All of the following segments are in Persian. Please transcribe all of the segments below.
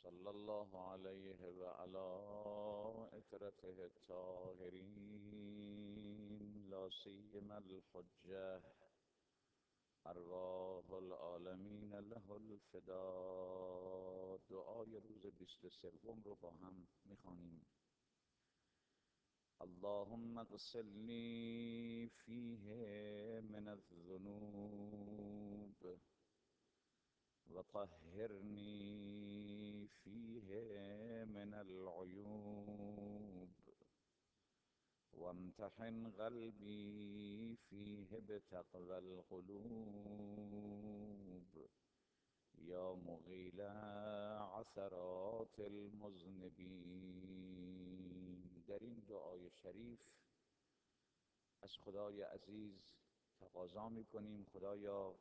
صلی الله علیه و علی اطرته الطاهرین لا سیما الحجة ارواح العالمین له الفدا. دعای روز 23 رو با هم میخوانیم. اللهم اغسلنی فیه من الذنوب وطهرني فيه من العيوب وامتحن قلبي فيه بتقوى القلوب يا مغيل عثرات المذنبين. در این دعای شریف از خدای عزیز تقاضا می‌کنیم خدایا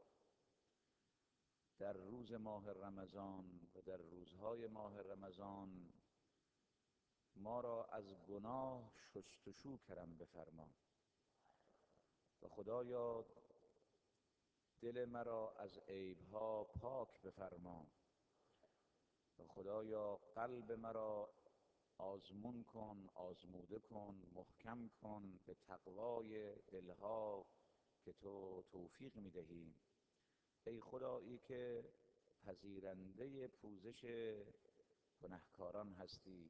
در روز ماه رمضان و در روزهای ماه رمضان ما را از گناه شستشو کرم بفرما و خدایا دل مرا از عیبها پاک بفرما و خدایا قلب مرا آزمون کن، آزموده کن، محکم کن به تقوای دلها که تو توفیق میدهی. ای خدایی که پذیرنده پوزش گناهکاران هستی.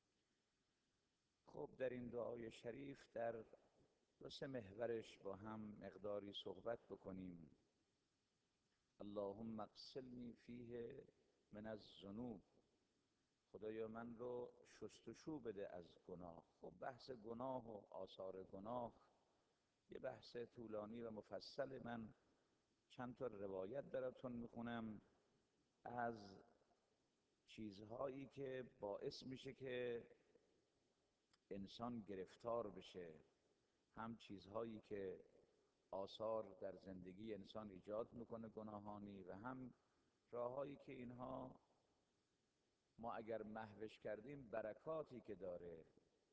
خب در این دعای شریف در دو سه محورش با هم مقداری صحبت بکنیم. اللهم اغسلنی فیه من الذنوب، خدایا من رو شستشو بده از گناه. خب بحث گناه و آثار گناه یه بحث طولانی و مفصل. من چند تا روایت براتون میخونم از چیزهایی که باعث میشه که انسان گرفتار بشه، هم چیزهایی که آثار در زندگی انسان ایجاد میکنه گناهانی، و هم راههایی که اینها ما اگر محوش کردیم برکاتی که داره.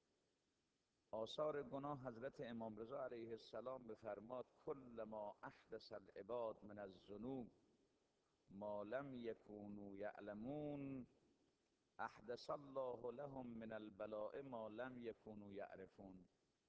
آثار گناه حضرت امام رضا علیه السلام بفرماد کل ما احدث العباد من الذنوب ما لم یکونوا یعلمون احدث الله لهم من البلاء ما لم یکونوا یعرفون.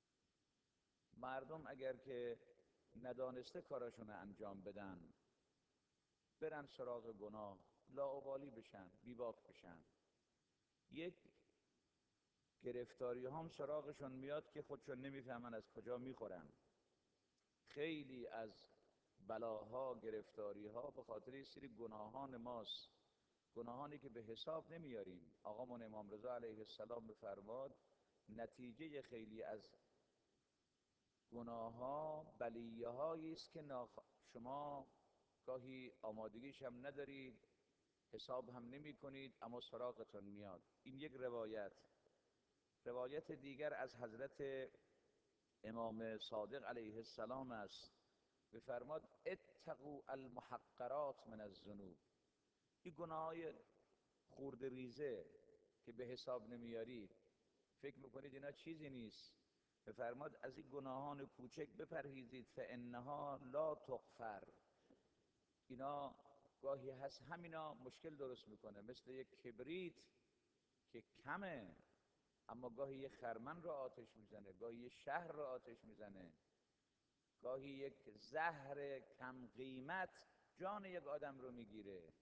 مردم اگر که ندانسته کاراشون انجام بدن، برن سراغ گناه، لاابالی بشن، بیباک بشن، یک گرفتاری هم سراغشون میاد که خودشون نمیفهمن از کجا میخورن. خیلی از بلاها، گرفتاری ها به خاطر یه سری گناهان ماست، گناهانی که به حساب نمیاریم. آقامون امام رضا علیه السلام بفرماد نتیجه خیلی از گناه ها بلیه هایی است که شما گاهی آمادگیش هم ندارید، حساب هم نمی کنید، اما سراغتون میاد. این یک روایت. روایت دیگر از حضرت امام صادق علیه السلام است، بفرماد اتقوا المحقرات من الذنوب. این گناههای خورد ریزه که به حساب نمیارید، فکر میکنید اینا چیزی نیست، بفرماد از این گناهان کوچک بپرهیزید فانها لا تغفر. اینا گاهی هست همینا مشکل درست میکنه، مثل یک کبریت که کمه اما گاهی یک خرمن رو آتش میزنه، گاهی یک شهر رو آتش میزنه، گاهی یک زهر کم قیمت جان یک آدم رو میگیره،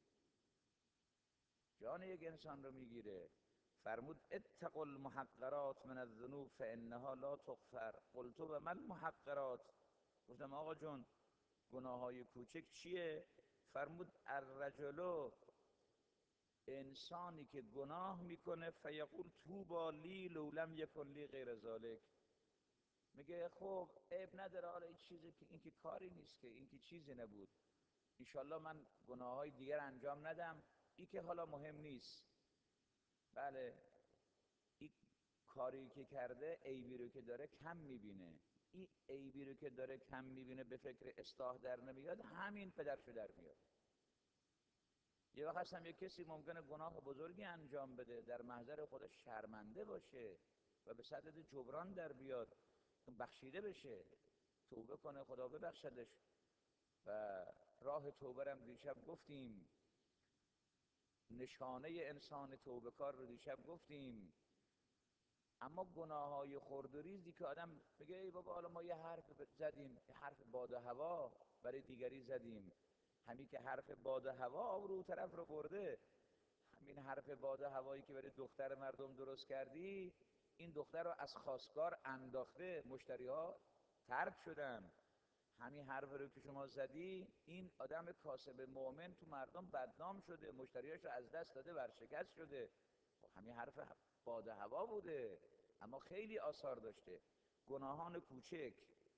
جان یک انسان رو میگیره. فرمود اتقوا المحقرات من الذنوب فانها لا تغفر. قلت و ما المحقرات؟ گفتم آقا جون گناههای کوچک چیه؟ فرمود الرجل، انسانی که گناه میکنه فیقول توبا لی لو لم یکن لی غیر ذلک، میگه خب عیب نداره، حالا این که کاری نیست، که این که چیزی نبود، انشالله من گناههای دیگر انجام ندم، این که حالا مهم نیست. بله، این کاری که کرده عیبی رو که داره کم میبینه، این عیبی رو که داره کم میبینه به فکر اصلاح در نمیاد، همین پدرشو در میاد. یه وقت هستم یک کسی ممکنه گناه بزرگی انجام بده، در محضر خودش شرمنده باشه و به صدد جبران در بیاد، بخشیده بشه، توبه کنه خدا ببخشدش. و راه توبه رو دیشب گفتیم، نشانه انسان توبه کار رو دیشب گفتیم. اما گناههای خرد و ریزی که آدم میگه ای بابا حالا ما یه حرف زدیم، یه حرف باد و هوا برای دیگری زدیم، همین که حرف باد و هوا آبرو طرف رو برده، همین حرف باد و هوایی که برای دختر مردم درست کردی، این دختر رو از خواستگار انداخته، مشتری ها ترک شدن. همین حرف رو که شما زدی، این آدم کاسب مؤمن تو مردم بدنام شده، مشتریاش رو از دست داده، ورشکست شده. همین حرف باد و هوا بوده، اما خیلی آثار داشته. گناهان کوچک.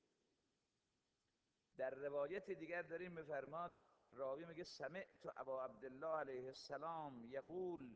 در روایت دیگر داریم میفرماد، راوی میگه سمعت ابا عبدالله علیه السلام یقول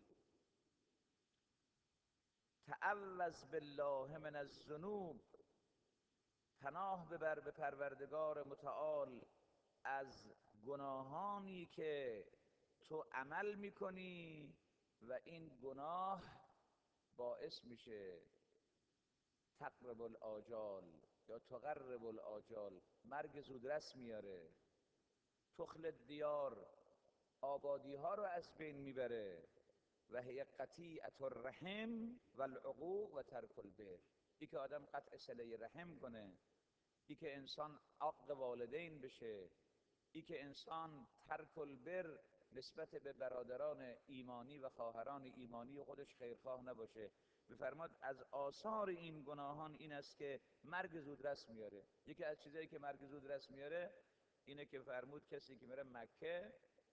تعوذ بالله من الذنوب، پناه ببر به پروردگار متعال از گناهانی که تو عمل میکنی و این گناه باعث میشه تقرب الآجال یا تقرب الآجال، مرگ زودرس میاره، تخل دیار، آبادی ها رو از بین میبره، و هی قطیعة الرحم و العقوق و ترک البر. ای که آدم قطع صله رحم کنه، ای که انسان عاق والدین بشه، ای که انسان ترک البر نسبت به برادران ایمانی و خواهران ایمانی خودش خیرخواه نباشه. بفرماد از آثار این گناهان این است که مرگ زودرس میاره. یکی از چیزایی که مرگ زودرس میاره اینه که فرمود کسی که میره مکه،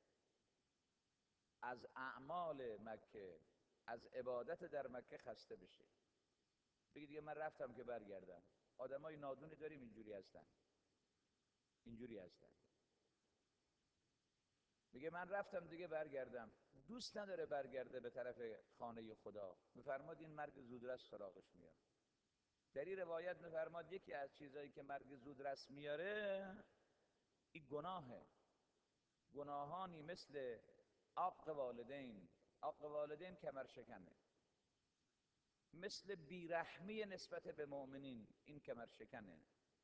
از اعمال مکه، از عبادت در مکه خسته بشه، بگید دیگه من رفتم که برگردم. آدمای نادونی داریم اینجوری هستن، اینجوری هستن، میگه من رفتم دیگه برگردم، دوست نداره برگرده به طرف خانه خدا. میفرماد این مرگ زودرس سراغش میاد. در این روایت میفرماد یکی از چیزایی که مرگ زودرس میاره این گناهه. گناهانی مثل عاق والدین، عاق والدین کمر شکنه، مثل بیرحمی نسبت به مؤمنین، این کمر شکنه،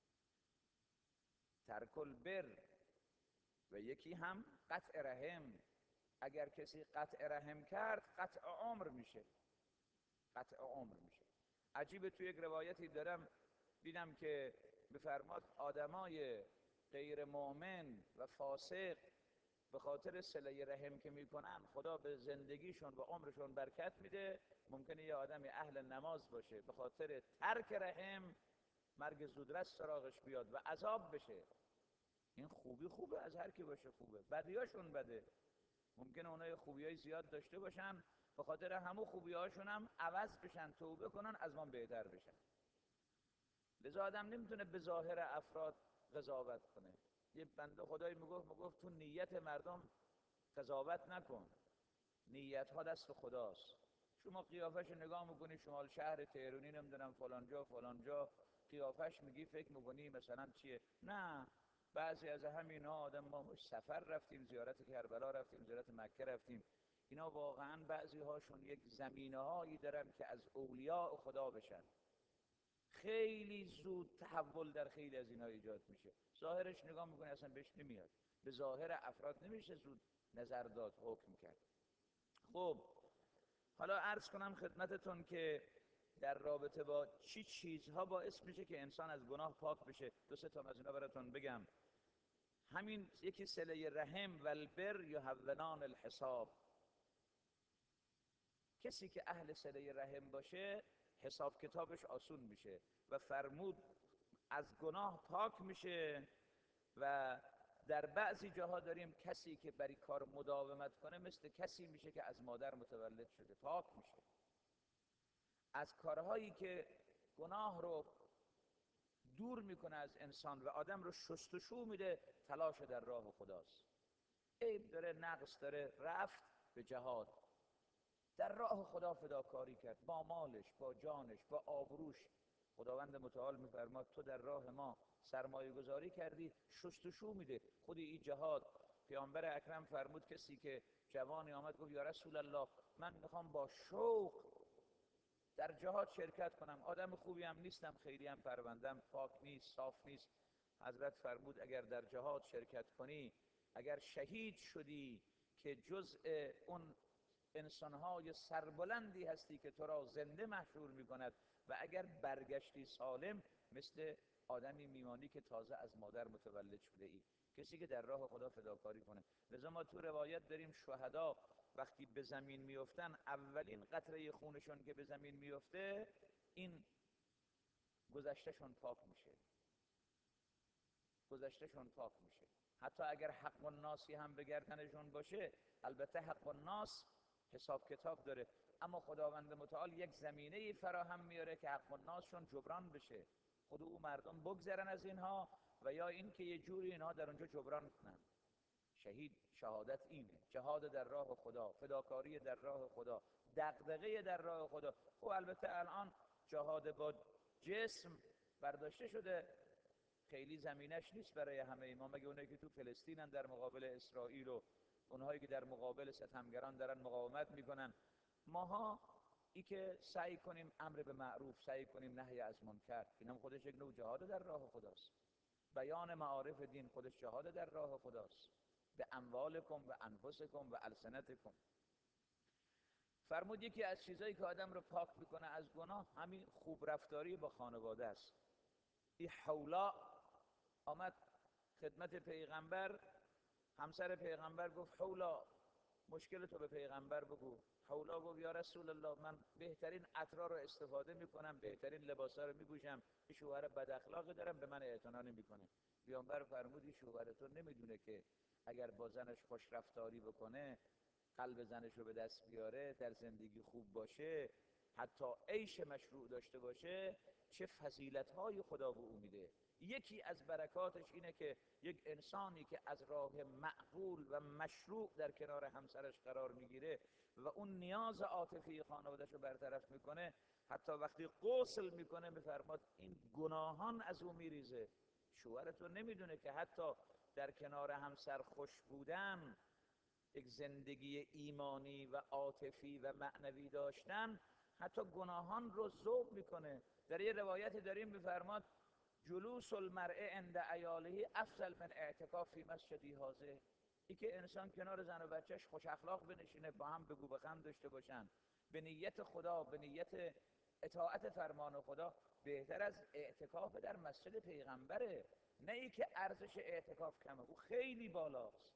ترک البر، و یکی هم قطع رحم. اگر کسی قطع رحم کرد قطع عمر میشه، قطع عمر میشه. عجیبه توی یک روایتی دارم دیدم که بفرماد آدمای غیر مؤمن و فاسق به خاطر صله رحم که میکنن خدا به زندگیشون و عمرشون برکت میده. ممکنه یه آدمی اهل نماز باشه، به خاطر ترک رحم مرگ زودرس سراغش بیاد و عذاب بشه. این خوبی خوبه، از هر کی باشه خوبه، بدیاشون بده. ممکنه اونای خوبیای زیاد داشته باشن، به خاطر همون خوبیاشون هم عوض بشن، توبه کنن، از ما بهتر بشن. لذا آدم نمیتونه به ظاهر افراد قضاوت کنه. یه بنده خدایی میگفت تو نیت مردم قضاوت نکن، نیت ها دست خداست. شما قیافش نگاه میکنی، شمال شهر تهرانی، نمیدونم فلان جا فلان جا، قیافش میگی فکر میکنی مثلا چیه. نه، بعضی از همینا آدم ما سفر رفتیم، زیارت کربلا رفتیم، زیارت مکه رفتیم، اینا واقعا بعضی هاشون یک زمینه هایی دارن که از اولیاء خدا بشن. خیلی زود تحول در خیلی از اینا ایجاد میشه. ظاهرش نگاه میکنی اصلا بهش نمیاد، به ظاهر افراد نمیشه زود نظر داد، حکم کرد. خب حالا عرض کنم خدمتتون که در رابطه با چی چیزها باعث میشه که انسان از گناه پاک بشه. دو سه تا از اینا براتون بگم. همین یکی صله رحم و البر یهونان الحساب. کسی که اهل صله رحم باشه حساب کتابش آسون میشه و فرمود از گناه پاک میشه. و در بعضی جاها داریم کسی که بر این کار مداومت کنه مثل کسی میشه که از مادر متولد شده، پاک میشه از کارهایی که گناه رو دور میکنه از انسان و آدم رو شستشو میده. تلاش در راه خداست، عیب داره، نقص داره، رفت به جهاد، در راه خدا فداکاری کرد، با مالش، با جانش، با آبروش. خداوند متعال میفرماد تو در راه ما سرمایه گذاری کردی، شستشو میده. خود این جهاد، پیامبر اکرم فرمود کسی که جوانی آمد گفت یا رسول الله من میخوام با شوق در جهاد شرکت کنم، آدم خوبی هم نیستم، خیلی هم پروندم پاک نیست، صاف نیست. حضرت فرمود اگر در جهاد شرکت کنی، اگر شهید شدی که جزء اون انسانهای سربلندی هستی که تو را زنده محشور میکند و اگر برگشتی سالم مثل آدمی میمانی که تازه از مادر متولد شده ای، کسی که در راه خدا فداکاری کنه. لذا ما تو روایت داریم شهدا وقتی به زمین میفتن اولین قطره خونشون که به زمین میفته این گذشتهشون پاک میشه، گذشتهشون پاک میشه. حتی اگر حق الناسی هم به گردنشون باشه، البته حق الناس حساب کتاب داره، اما خداوند متعال یک زمینه فراهم میاره که حق الناسشون جبران بشه، خود او مردم بگذرن از اینها و یا این که یه جوری اینها در اونجا جبران کنن. شهید شهادت اینه، جهاد در راه خدا، فداکاری در راه خدا، دغدغه در راه خدا. خب البته الان جهاد با جسم برداشته شده، خیلی زمینش نیست برای همه ما، مگه اونایی که تو فلسطینن در مقابل اسرائیل و اونهایی که در مقابل ستمگران دارن مقاومت میکنن. ماها ای که سعی کنیم امر به معروف، سعی کنیم نهی از منکر، اینم خودش یک نوع جهاد در راه خداست. بیان معارف دین خودش جهاد در راه خداست. به اموالکم و انفسکم و السنتکم. فرمود یکی از چیزایی که آدم رو پاک میکنه از گناه همین خوب رفتاری با خانواده است. این حولا آمد خدمت پیغمبر، همسر پیغمبر گفت حولا مشکل تو به پیغمبر بگو. حولا گفت یا رسول الله من بهترین عطرا رو استفاده میکنم، بهترین لباسا رو میپوشم، این شوهر بد اخلاقی دارم به من اعتنا نمیکنه. پیغمبر فرمود این شوهر تو نمیدونه که اگر با زنش خوش رفتاری بکنه، قلب زنش رو به دست بیاره، در زندگی خوب باشه، حتی عیش مشروع داشته باشه، چه فضیلت‌های خدا به او میده. یکی از برکاتش اینه که یک انسانی که از راه معقول و مشروع در کنار همسرش قرار میگیره و اون نیاز عاطفی خانواده‌اش رو برطرف میکنه، حتی وقتی غسل میکنه میفرماد این گناهان از او میریزه. شوهرتون نمیدونه که حتی در کنار همسر خوش بودن، یک زندگی ایمانی و عاطفی و معنوی داشتن، حتی گناهان رو ذوب میکنه. در یه روایتی داریم میفرماد جلوس المرء عند عیاله افضل من اعتکاف فی مسجدی هذا. این که انسان کنار زن و بچهش خوش اخلاق بنشینه، با هم بگو بخند داشته باشن، به نیت خدا، به نیت اطاعت فرمان خدا، بهتر از اعتکاف در مسجد پیغمبره. نه ای که ارزش اعتکاف کمه، او خیلی بالاست،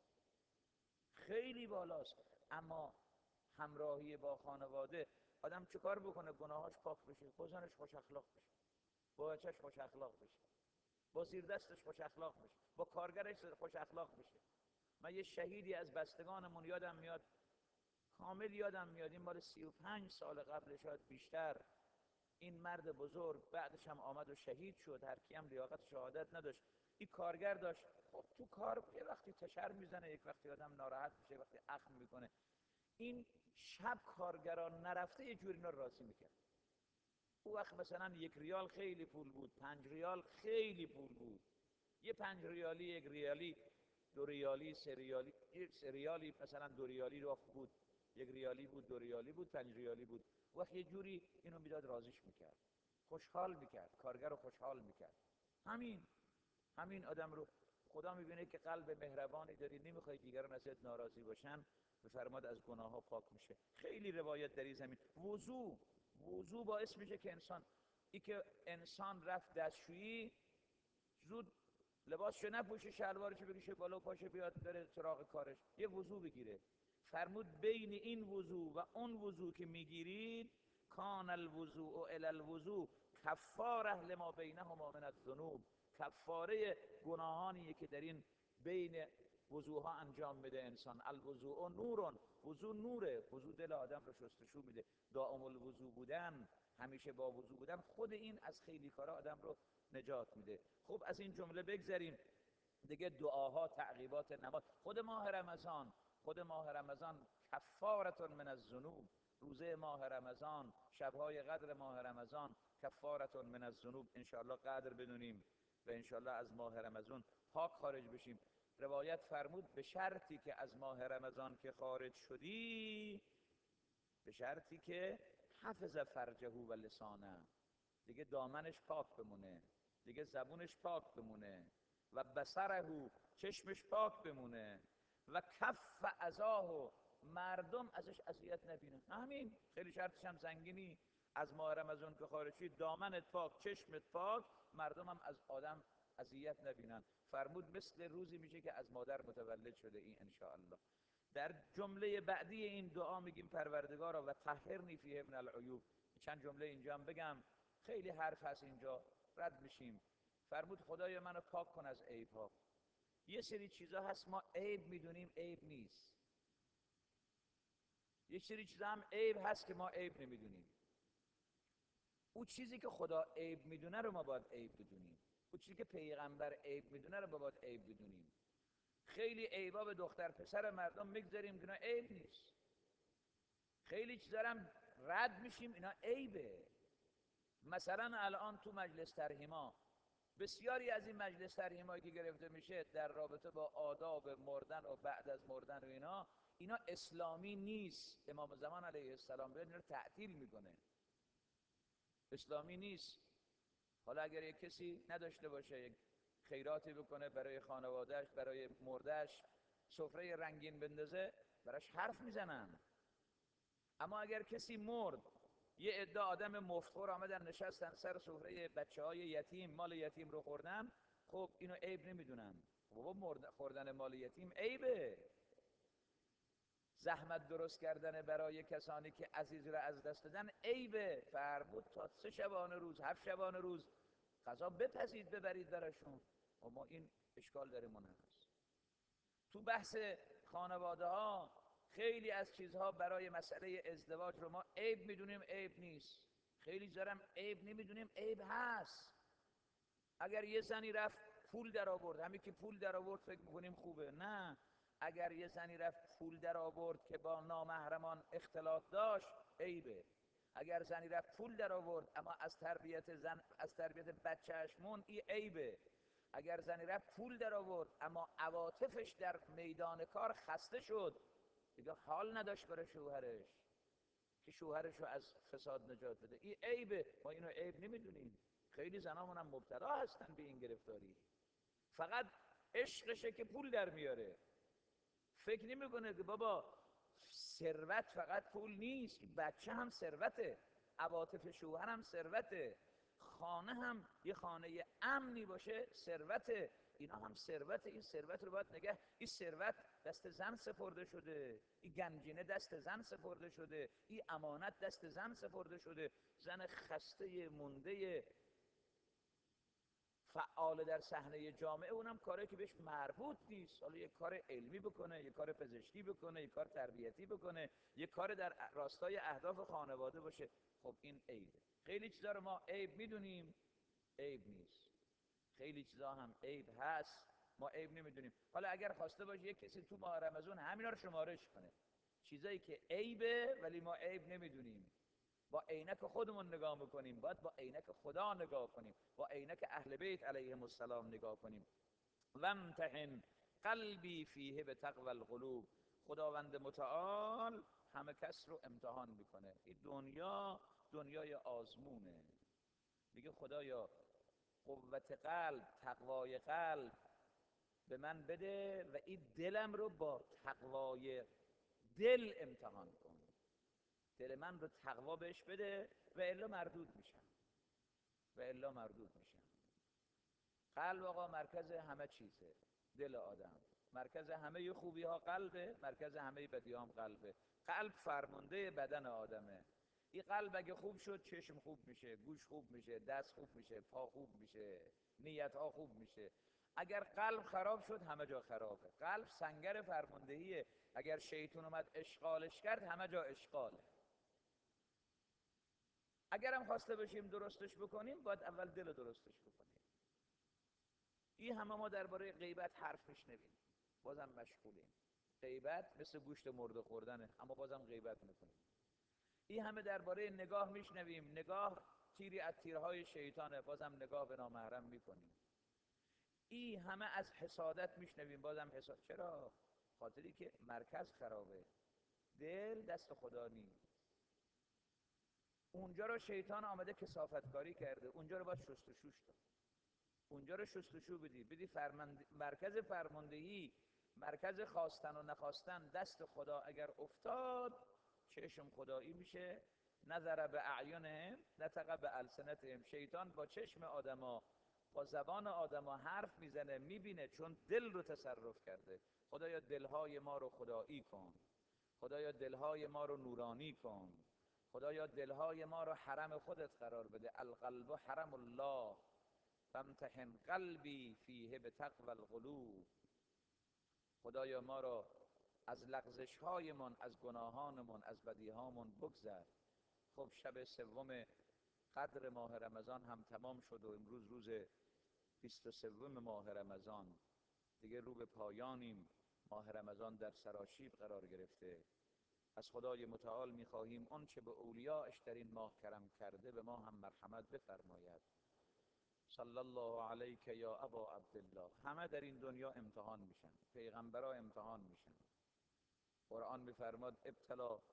خیلی بالاست. اما همراهی با خانواده، آدم چه کار بکنه گناهاش پاک بشه؟ با زنش خوش اخلاق بشه، با بچه‌ش خوش اخلاق بشه، با زیر دستش خوش اخلاق بشه، با کارگرش خوش اخلاق بشه. من یه شهیدی از بستگانمون یادم میاد، کامل یادم میاد، این مال 35 سال قبل شاید بیشتر. این مرد بزرگ بعدش هم آمد و شهید شد، هر کی هم لیاقت شهادت نداشت. این کارگر داشت، خب تو کار یه وقتی تشر میزنه، یک وقتی آدم ناراحت میشه، وقتی اخم میکنه. این شب کارگران نرفته یه جوری اینا راضی میکرد. او وقت مثلا 1 ریال خیلی پول بود، 5 ریال خیلی پول بود، یه 5 ریالی، 1 ریالی، 2 ریالی، 3 ریالی، 3 ریالی مثلا 2 ریالی رو بود، 1 ریالی بود، 2 ریالی بود، 5 ریالی بود. وقت یه جوری اینو میداد راضیش میکرد، خوشحال میکرد، کارگر رو خوشحال میکرد. همین آدم رو خدا میبینه که قلب مهربانی داری، نمیخوای دیگران ازت ناراضی باشن، بفرماد از گناه ها پاک میشه. خیلی روایت در این زمین. وضو باعث میشه که انسان رفت دستشویی، زود لباسشو نپوشه، شلوارشو بکشه بالا و پاشه بیاد بره سراغ کارش، یه وضو بگیره. فرمود بین این وضو و اون وضو که میگیرید، کان الوضوء الی الوضوء کفاره لما بینهما من الذنوب. کفاره گناهانیه که در این بین وضوها انجام میده انسان. الوضوء نورون، وضو نوره، وضو دل آدم رو شستشو میده. دائم الوضو بودن، همیشه با وضو بودن، خود این از خیلی کارا آدم رو نجات میده. خب از این جمله بگذریم دیگه. دعاها، تعقیبات نماز. خود ماه رمضان کفارة من الذنوب. روزه ماه رمضان، شبهای قدر ماه رمضان کفارة من الذنوب. انشاءالله قدر بدونیم و انشاءالله از ماه رمضان پاک خارج بشیم. روایت فرمود به شرطی که از ماه رمضان که خارج شدی، به شرطی که حفظ فرجه و لسانه، دیگه دامنش پاک بمونه، دیگه زبونش پاک بمونه، و بصره، چشمش پاک بمونه، و کف اذاه، مردم ازش اذیت نبینن. همین خیلی شرطش هم سنگینی. از ماه رمضان که خارج شید دامنت پاک، چشمت پاک، مردم هم از آدم اذیت نبینن. فرمود مثل روزی میشه که از مادر متولد شده این انشاءالله. در جمله بعدی این دعا میگیم پروردگارا و طهرنی فیه من العیوب. چند جمله اینجا هم بگم، خیلی حرف هست اینجا رد میشیم. فرمود خدای منو پاک کن از عیب ها. یه سری چیزا هست ما عیب میدونیم عیب نیست، یه سری چیزا هم عیب هست که ما عیب نمیدونیم. اون چیزی که خدا عیب میدونه رو ما باید عیب بدونیم، اون چیزی که پیغمبر عیب میدونه رو ما باید عیب بدونیم. خیلی عیبا به دختر پسر مردم میگذاریم که اینا عیب نیست، خیلی چیزا هم رد میشیم اینا عیبه. مثلا الان تو مجلس ترحیما بسیاری از این مجلس ترحیمایی که گرفته میشه در رابطه با آداب مردن و بعد از مردن و اینا اسلامی نیست. امام زمان علیه السلام بیاد اینا رو تعطیل میکنه، اسلامی نیست. حالا اگر یک کسی نداشته باشه یک خیراتی بکنه برای خانوادهش، برای مردش سفره رنگین بندازه، براش حرف میزنن. اما اگر کسی مرد یه عده آدم مفتخور آمدن نشستن سر سفره بچه‌های یتیم، مال یتیم رو خوردن، خب اینو عیب نمیدونن. بابا خوردن مال یتیم عیبه. زحمت درست کردن برای کسانی که عزیز را از دست دادن عیبه. فرمود تا 3 شبانه روز 7 شبانه روز غذا بپزید ببرید براشون. اما این اشکال داره من هست. تو بحث خانواده ها خیلی از چیزها برای مسئله ازدواج رو ما عیب میدونیم عیب نیست، خیلی زارم عیب نمیدونیم عیب هست. اگر یه زنی رفت پول در آورد، همین که پول در آورد فکر میکنیم خوبه، نه. اگر یه زنی رفت پول در آورد که با نامحرمان اختلاط داشت عیبه. اگر زنی رفت پول در آورد اما از تربیت زن، از تربیت بچه‌اش موند، این عیبه. اگر زنی رفت پول در آورد اما عواطفش در میدان کار خسته شد، دیگه حال نداشت برای شوهرش که شوهرش رو از فساد نجات بده، این عیبه. ما اینو عیب نمیدونیم. خیلی زنامون هم مبتلا هستن به این گرفتاری. فقط عشقشه که پول در میاره، فکر نمیکنه که بابا ثروت فقط پول نیست، بچه هم ثروته، عواطف شوهر هم ثروته، خانه هم یه خانه امنی باشه ثروته، اینا هم ثروته. این ثروت رو باید نگه. این ثروت دست زن سپرده شده، این گنجینه دست زن سپرده شده، این امانت دست زن سپرده شده. زن خسته مونده فعال در صحنه جامعه، اونم کاری که بهش مربوط نیست. حالا یه کار علمی بکنه، یه کار پزشکی بکنه، یه کار تربیتی بکنه، یه کار در راستای اهداف خانواده باشه، خب این عیبه. خیلی چیزا رو ما عیب میدونیم عیب نیست، خیلی چیزا هم عیب هست ما عیب نمیدونیم. حالا اگر خواسته باشه یک کسی تو ماه رمضان همینا رو شمارش کنه، چیزایی که عیبه ولی ما عیب نمیدونیم، با عینک خودمون نگاه میکنیم، باید با عینک خدا نگاه کنیم، با عینک اهل بیت علیهم السلام نگاه کنیم. وامتحن قلبی فیه بتقوی القلوب. خداوند متعال همه کس رو امتحان میکنه. این دنیا دنیای آزمونه. میگه خدایا قوت قلب، تقوای قلب به من بده و این دلم رو با تقوای دل امتحان کن. دل من رو تقوا بهش بده و الا مردود میشم، و الا مردود میشم. قلب آقا مرکز همه چیزه. دل آدم مرکز همه خوبی ها قلبه، مرکز همه بدی هم قلبه. قلب فرمانده بدن آدمه. این قلب اگه خوب شد چشم خوب میشه، گوش خوب میشه، دست خوب میشه، پا خوب میشه، نیت ها خوب میشه. اگر قلب خراب شد همه جا خرابه. قلب سنگر فرماندهیه، اگر شیطان اومد اشغالش کرد همه جا اشغاله. اگر هم خواسته باشیم درستش بکنیم باید اول دل درستش بکنیم. این همه ما درباره غیبت حرف میشنویم بازم مشغولیم. غیبت مثل گوشت مرده خوردنه اما بازم غیبت میکنیم. این همه درباره نگاه میشنویم، نگاه تیری از تیرهای شیطانه، بازم نگاه به نامحرم میکنیم. این همه از حسادت میشنویم، بازم حساد. چرا؟ خاطری که مرکز خرابه، دل دست خدا نیست. اونجا رو شیطان آمده کثافتکاری کرده، اونجا رو باید شستشوش داد، اونجا رو شستشو بدی مرکز فرماندهی، مرکز خواستن و نخواستن دست خدا اگر افتاد چشم خدایی میشه. نظر به اعینهم نطق به السنتهم. شیطان با چشم آدما با زبان آدما حرف میزنه، میبینه، چون دل رو تصرف کرده. خدایا دلهای ما رو خدایی کن، خدایا دلهای ما رو نورانی کن، خدایا دلهای ما رو حرم خودت قرار بده. القلب حرم الله فامتحن قلبی فیه بتقوی القلوب. خدایا ما را از لغزش هایمان، از گناهانمان، از بدیهامون بگذر. خب شب سوم قدر ماه رمضان هم تمام شد و امروز روز 23 ماه رمضان، دیگه رو به پایانیم. ماه رمضان در سراشیب قرار گرفته. از خدای متعال می‌خواهیم آنچه به اولیاءش در این ماه کرم کرده به ما هم مرحمت بفرماید. صلی الله علیک یا ابا عبدالله. همه در این دنیا امتحان میشن، پیغمبرا امتحان میشن. قرآن میفرماد ابتلا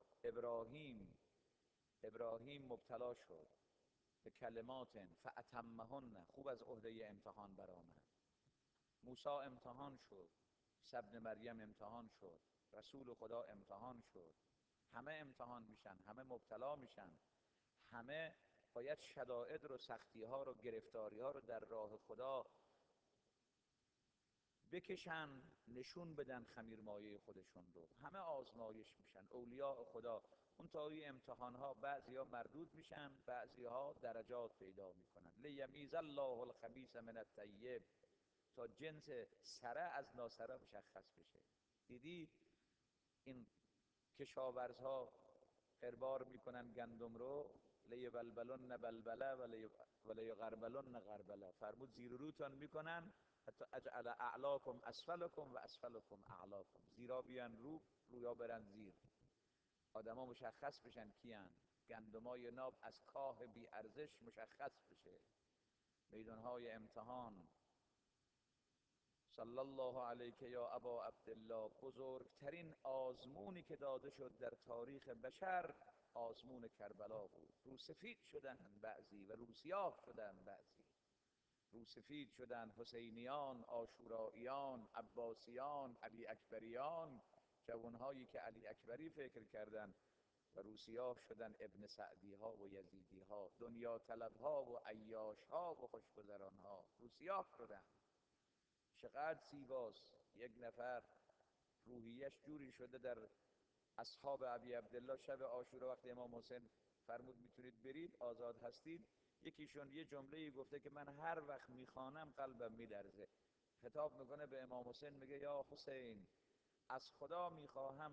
ابراهیم مبتلا شد به کلمات فاتمهن، خوب از عهده امتحان برآمد. موسی امتحان شد، ابن مریم امتحان شد، رسول خدا امتحان شد. همه امتحان میشن، همه مبتلا میشن، همه باید شدائد رو، سختی ها رو، گرفتاری ها رو در راه خدا بکشن، نشون بدن خمیر مایه خودشون رو. همه آزمایش میشن. اولیاء خدا اون تایی امتحان ها بعضی ها مردود میشن، بعضی ها درجات پیدا میکنن. لیمیز الله الخبیث من الطیب، تا جنس سره از ناسره مشخص بشه. دیدی این کشاورزها قربار میکنن گندم رو، لیبلبلن بلبله و لیغربلن غربله. فرمود زیر روتان میکنن حتی اجعل اعلاکم اسفلکم و اسفلکم اعلاکم. زیرا بیان رو، رویا برن زیر. آدما مشخص بشن کیان. گندمای ناب از کاه بی ارزش مشخص بشه. میدانهای امتحان. صلی الله علیک یا ابا عبدالله. بزرگترین آزمونی که داده شد در تاریخ بشر آزمون کربلا بود. روسفید شدن بعضی و روسیاه شدن بعضی. روسفید شدن حسینیان، آشوراییان، عباسیان، علی اکبریان، جوانهایی که علی اکبری فکر کردن، و روسیاه شدن ابن سعدی ها و یزیدی ها، دنیا طلب ها و عیاش ها و خوشگذران ها. روسیاه شدن. چقدر زیباست. یک نفر روحیش جوری شده در اصحاب ابی عبدالله شب عاشورا وقتی امام حسین فرمود میتونید برید، آزاد هستید، یکیشون یه جمله‌ای گفته که من هر وقت میخوانم قلبم میلرزه. خطاب میکنه به امام حسین، میگه یا حسین از خدا میخواهم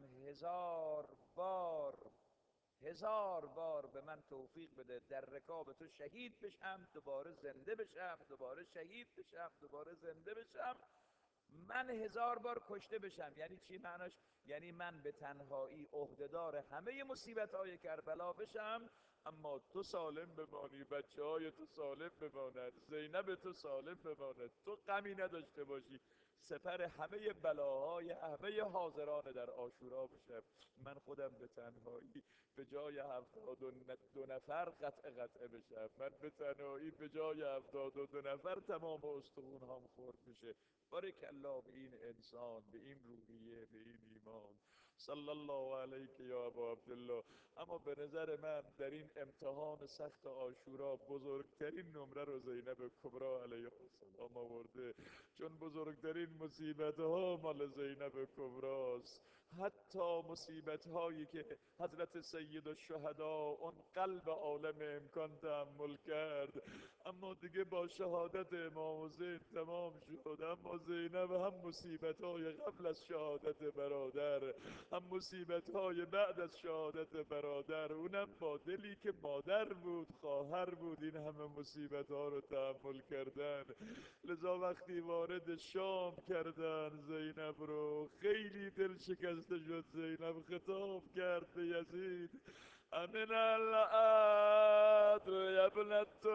هزار بار به من توفیق بده در رکاب تو شهید بشم، دوباره زنده بشم، دوباره شهید بشم، دوباره زنده بشم. من 1000 بار کشته بشم. یعنی چی معناش؟ یعنی من به تنهایی عهدهدار همه مصیبت‌های کربلا بشم، اما تو سالم بمانی، بچه‌های تو سالم بمانند، زینب تو سالم بماند، تو غمی نداشته باشی، سپر همه بلاهای همه حاضران در عاشورا بشم. من خودم به تنهایی به جای 72 نفر قطعه بشم. من به تنهایی به جای 72 نفر تمام استخون‌هام خرد بشه. بارکالله به این انسان، به این روحیه، به این ایمان. صلی الله علیک یا ابا عبدالله. اما به نظر من در این امتحان سخت عاشورا بزرگترین نمره رو زینب کبرا علیه السلام آورده، چون بزرگترین مصیبت ها مال زینب کبراست. حتی مصیبت هایی که حضرت سید الشهدا اون قلب عالم امکان تحمل کرد، اما دیگه با شهادت امام حسین تمام شد. اما زینب هم مصیبت های قبل از شهادت برادر، هم مصیبت های بعد از شهادت برادر، اونم با دلی که مادر بود، خواهر بود، این همه مصیبت ها رو تحمل کردن. لذا وقتی وارد شام کردن زینب رو، خیلی دل شکسته شد. زینب خطاب کرد به یزید، امن العدل یا ابن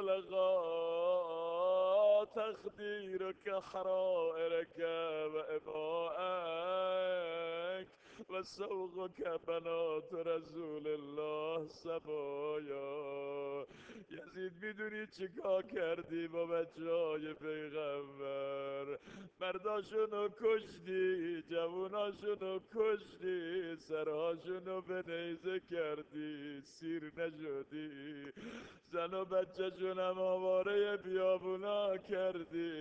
الطلقاء تخدیرک حرائرک و ابائک و سوقک بنات رسول الله صبایا. یزید میدونی چی کار کردی با بچه های پیغمبر؟ مرداشونو کشتی، جووناشونو کشتی، سرهاشونو به نیزه کردی، سیر نشدی، زن و بچه شونم آواره بیابونا کردی.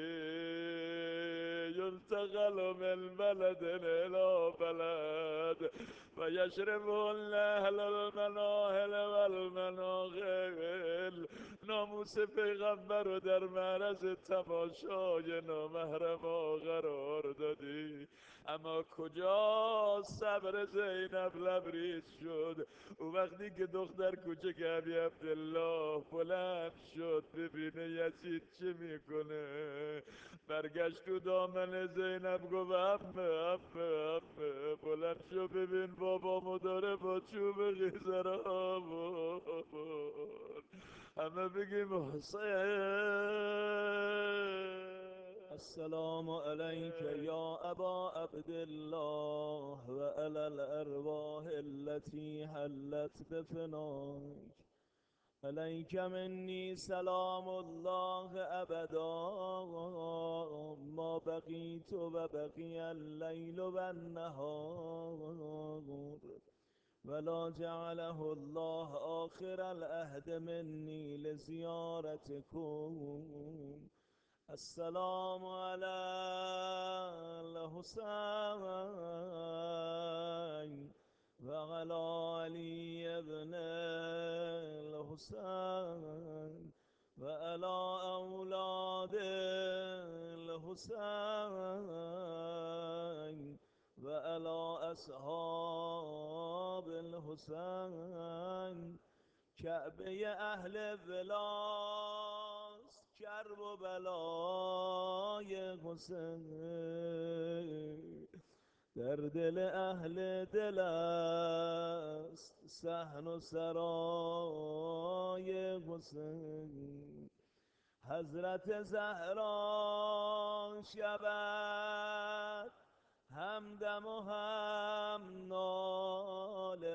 ینتقل من بلد الى بلد و یشرب اهل المناهل و المناغل. ناموس پیغمبر رو در معرض تماشای نامحرما قرار دادی. اما کجا صبر زینب لبریز شد؟ او وقتی که دختر کوچک ابی عبدالله بلند شد ببینه یزید چه میکنه، برگشت تو دامن زینب گفت عمه بلند شو ببین بابامو داره با چوب خیزر آورد. همه بگیم حسین. السلام عليك يا أبا عبد الله وعلى الأرواح التي حلت بفناك. عليك مني سلام الله أبدا ما بقيت وبقي الليل والنهار، ولا جعله الله آخر العهد مني لزيارتكم. السلام على الحسين وعلى علي بن الحسين وعلى أولاد الحسين وعلى أصحاب الحسين. کعبه اهل ولاست کرب و بلای حسین، در دل اهل دل است صحن و سرای حسین. حضرت زهرا شود همدم و هم ناله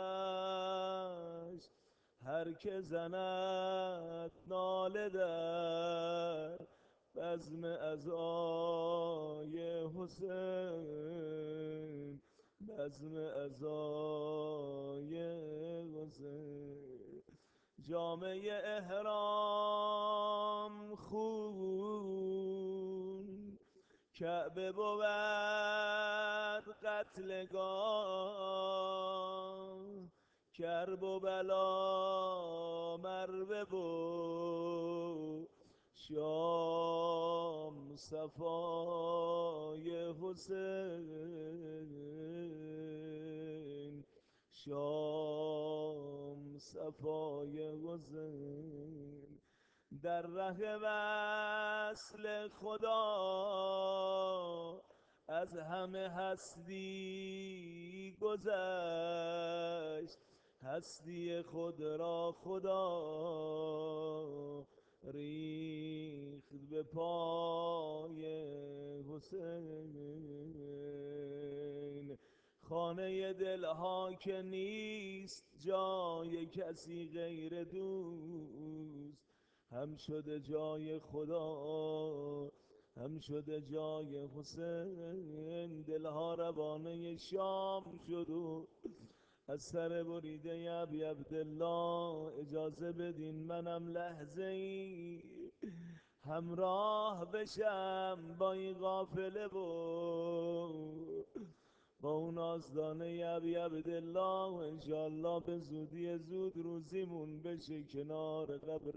اش، هر که زند ناله در بزم عزای حسین، بزم عزای حسین. جامعه احرام خون، کعبه بود قتلگاه، کرب و بلا مروه و شام صفای حسین، شام صفای حسین. در ره وصل خدا از همه هستی گذشت، هستی خود را خدا ریخت به پای حسین. خانه دلها که نیست جای کسی غیر دوست، هم شده جای خدا هم شده جای حسین. دلها روانه شام شد و از سر بریده ابی عبدالله اجازه بدین منم لحظه ای همراه بشم با این قافله و با اون آستانه ابی عبدالله و انشاءالله به زودی زود روزیمون بشه کنار قبر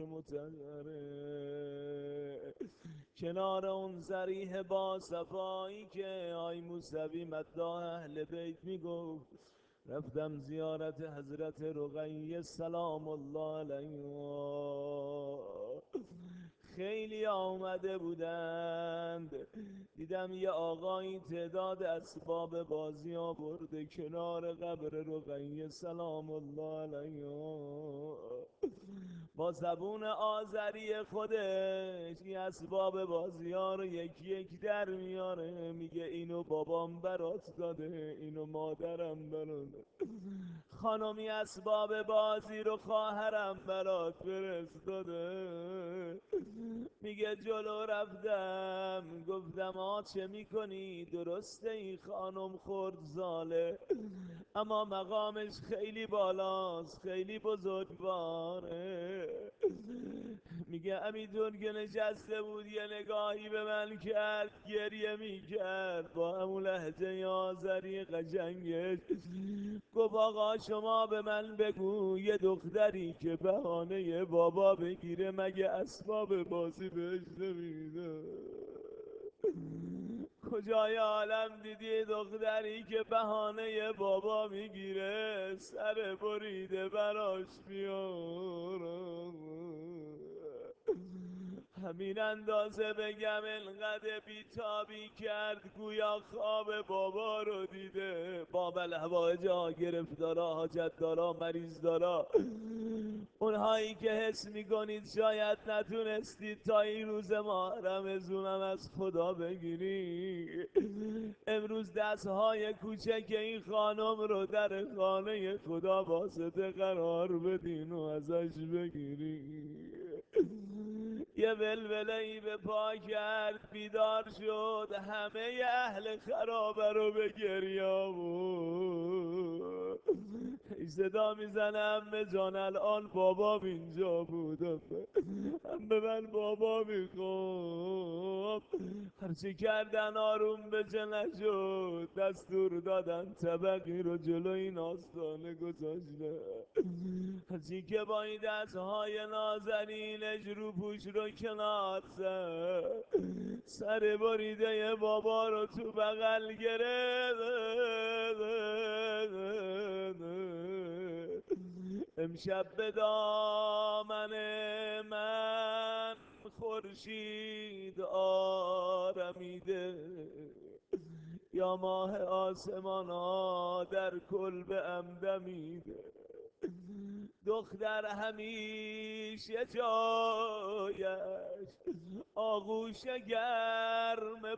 مطهره، کنار اون ضریح با صفایی که آی موسوی مداح اهل بیت میگفت. رفتم زیارت حضرت رقیه سلام الله علیها، خیلی آمده بودند. دیدم یه آقایی تعداد اسباب بازی آورده کنار قبر رقیه سلام الله علیها، با زبون آذری خودش این اسباب بازی ها رو یکی یک در میاره، میگه اینو بابام برات داده، اینو مادرم برات داده، خانمی اسباب بازی رو خواهرم برات فرستاده. میگه جلو رفتم گفتم چه میکنی؟ درسته این خانم خورد زاله، اما مقامش خیلی بالاست، خیلی بزرگواره. میگه همینطور که نشسته بود یه نگاهی به من کرد، گریه میکرد با همون لهجه آذری قشنگش. گفت آقا شما به من بگو یه دختری که بهانه بابا بگیره مگه اسباب بازی بهش نمیده؟ کجای عالم دیدی دختری که بهانه بابا میگیره سر بریده براش بیارم؟ همین اندازه بگم انقدر بیتابی کرد گویا خواب بابا رو دیده. باب الهواجا، گرفتارا، حاجت دارا، مریض دارا، اونهایی که حس میکنید شاید نتونستید تا این روز رمضونم از خدا بگیری، امروز دستهای کوچک این خانم رو در خانه خدا واسطه قرار بدین و ازش بگیری. یه ولوله‌ای به پا کرد، بیدار شد، همه اهل خرابه رو به گریه آورد. صدا میزنه عمه جان الان بابام اینجا بود، هم به من بابا میخوام. هرچی کردن آروم بشه نشد، دستور دادن طبقی رو جلو این آستانه گذاشته. هرچی که با این دستهای نازنینش رو پوش رو کنار سر بریده بابا رو تو بغل گرفت. امشب به دامن من خورشید آرمیده، یا ماه آسمان ها در کلب دمیده. دختر همیشه جایش آغوش گرم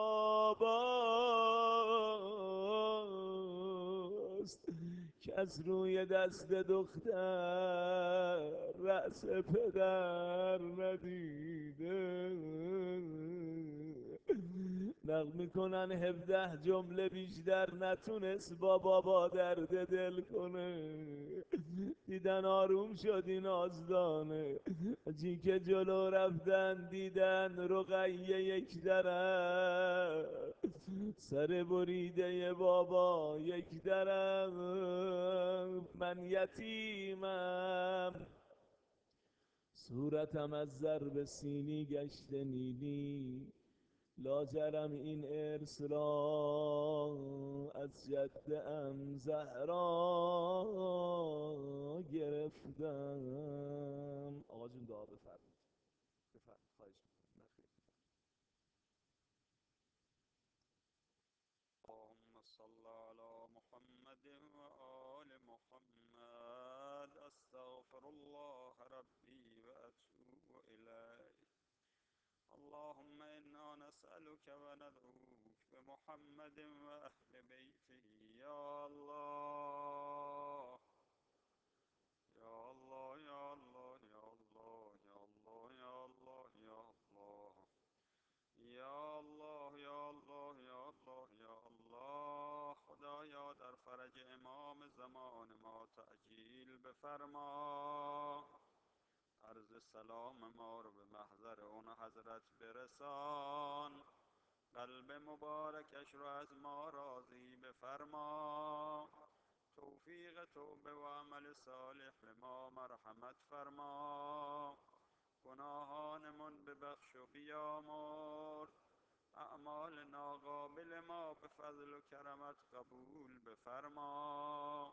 باباست، که از روی دست دختر رأس پدر ندیده. نقل میکنن 17 جمله بیشتر نتونست با بابا درد دل کنه. دیدن آروم شد این آزدانه، جی که جلو رفتن دیدن رقیه یک درم، سر بریده بابا یک درم. من یتیمم صورتم از ضرب سینی گشته نیلی، لاجرم این ارث را از جده ام زهرا گرفتم. آقا جون دعا بفرمایید. بفرمایید خواهش میکنم. اللهم صل على محمد وآل محمد. استغفر الله ربي وأتوب إليه. اللهم إنا نسألك وندعوك بمحمد وأهل بيته. يا الله يا الله يا الله يا الله يا الله يا الله يا الله یا الله یا الله یا الله یا الله. خدایا در فرج امام زمان ما تعجیل بفرما، عرض سلام ما رو به محضر اون حضرت برسان، قلب مبارکش رو از ما راضی بفرما، توفیق توبه و عمل صالح به ما مرحمت فرما، گناهانمون ببخش و بیامرز، اعمال ناقابل ما به فضل و کرمت قبول بفرما،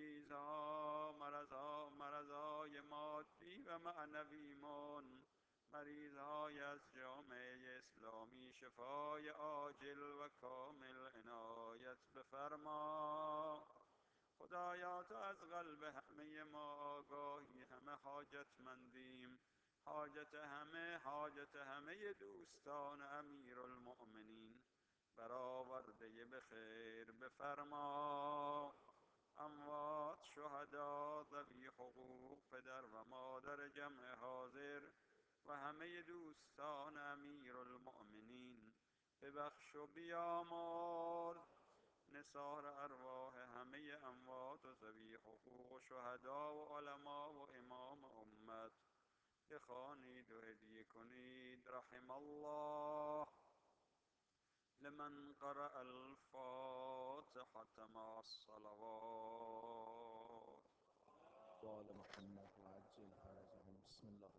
مرضای مادی و معنویمون مریضهای از جامعه اسلامی شفای عاجل و کامل عنایت بفرما. خدایا تو از قلب همه ما آگاهی، همه حاجتمندیم، حاجت همه دوستان امیرالمؤمنین برآورده به خیر بفرما. اموات، شهدا، ذوی حقوق، پدر و مادر جمع حاضر و همه دوستان امیرالمؤمنین ببخش و بیامرز. نثار ارواح همه اموات و ذوی حقوق و شهدا و علما و امام امت بخوانید و هدیه کنید. رحم الله لمن قرأ الفاتحة مع الصلوات. وآل محمد وعجل فرجهم. بسم الله.